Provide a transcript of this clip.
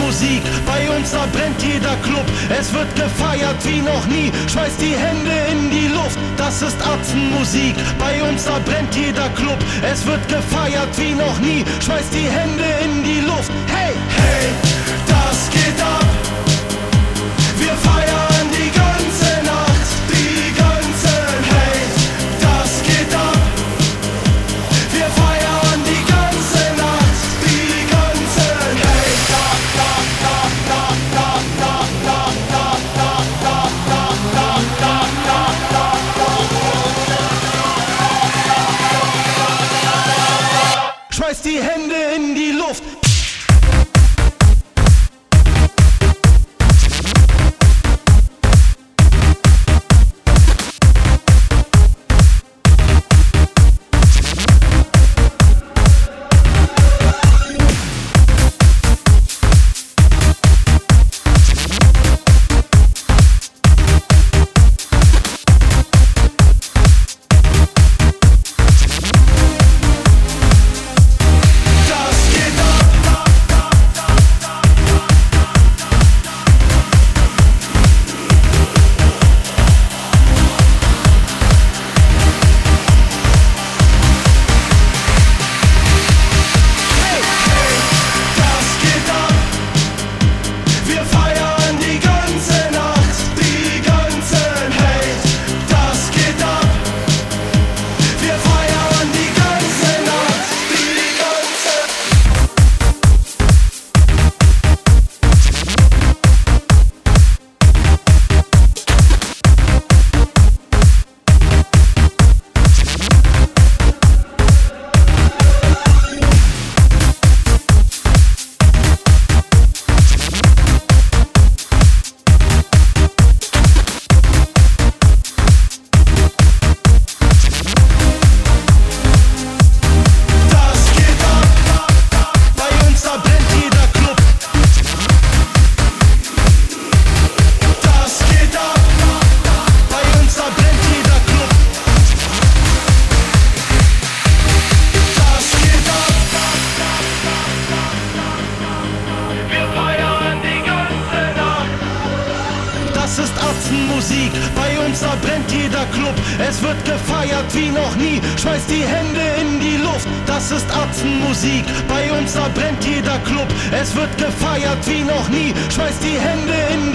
Atzenmusik, bei uns da brennt jeder Club. Es wird gefeiert wie noch nie, schmeißt die Hände in die Luft. Das ist Atzenmusik, bei uns da brennt jeder Club. Es wird gefeiert wie noch nie, schmeißt die Hände in die Luft. Hey, hey, das geht ab. Wir feiern die ganze Nacht, die ganze Hey, das geht ab. Wir feiern die ganze Nacht, die ganze Hey, da, da, da, da, da, da, da, da, da, da, da, da, da, da, da. Schmeißt die Hände in die Luft. Das ist Atzenmusik, bei uns da brennt jeder Club. Es wird gefeiert wie noch nie, schmeißt die Hände in die Luft. Das ist Atzenmusik, bei uns da brennt jeder Club. Es wird gefeiert wie noch nie, schmeißt die Hände in die Luft.